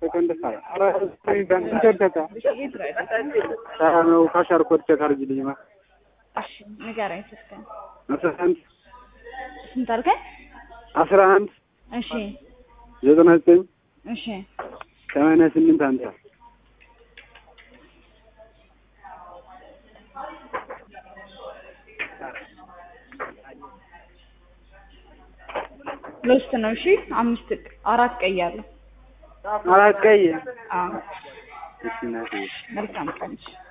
ሰከንድ ሳራ አራ ባንክ ነው ካሻር ኮድ ተካርጅልኝ ማ እሺ ንገረኝ ስልክህን 11 ስንት አልከኝ 11 እሺ 99 እሺ 88 አንተ ሎስት ነው እሺ 4 ቀይ አለ 4 ቀይ አዎ እሺ ናቲ መልካም ቀን